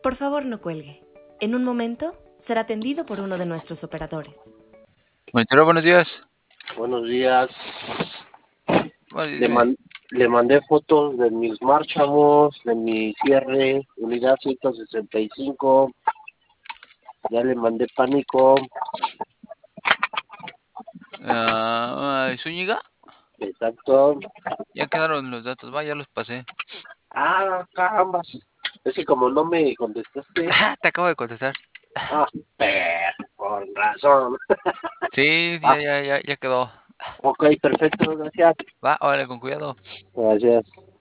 Por favor, no cuelgue. En un momento será atendido por uno de nuestros operadores. Monitero, buenos días. Buenos días. Bueno, Le, dime. le mandé fotos de mis márchamos, de mi cierre, unidad 165. Ya le mandé pánico. Zúñiga, Exacto. ya quedaron los datos, ya los pasé. Ah, caramba. Es que como no me contestaste. Te acabo de contestar. Con razón. Sí, Ah, ya quedó. ok, perfecto, gracias. Va, órale, con cuidado. Gracias.